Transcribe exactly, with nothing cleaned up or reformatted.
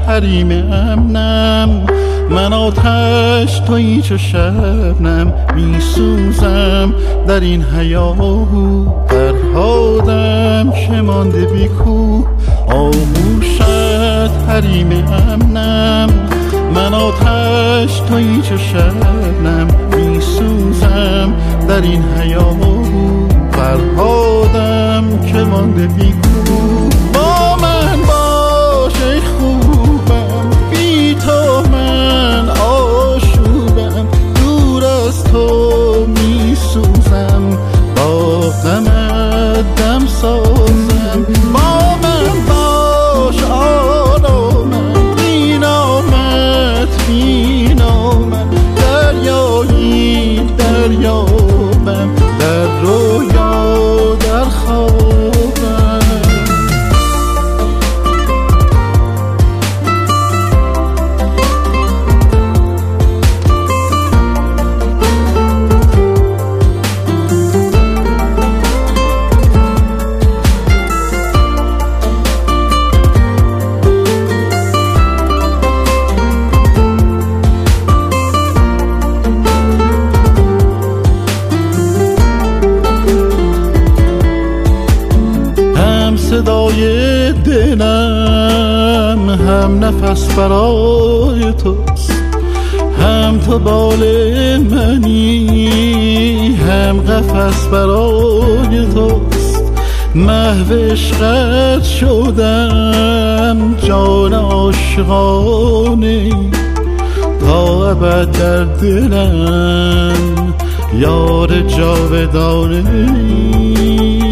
حریم امنم، من آتش تویی چو شبنم، می سوزم در این هیاهو. فرهادم که مانده بی کوه، آغوشت حریم امنم، من آتش تویی چو شبنم، می سوزم در این هیاهو. فرهادم که مانده بی کوه، با من باش ای خوبم، بی تو من آشوبم، دور از تو می سوزم، با غمت دم سازم. با من باش آرامم، بی نامت بی نامم، دریایی دریابم، در رویا در خوابم. صدای دلم هم نفس برای توست، هم تو بال منی هم قفس برای توست. محو عشقت شدم جان عاشقانه، تا ابد در دلم یار جاودانه.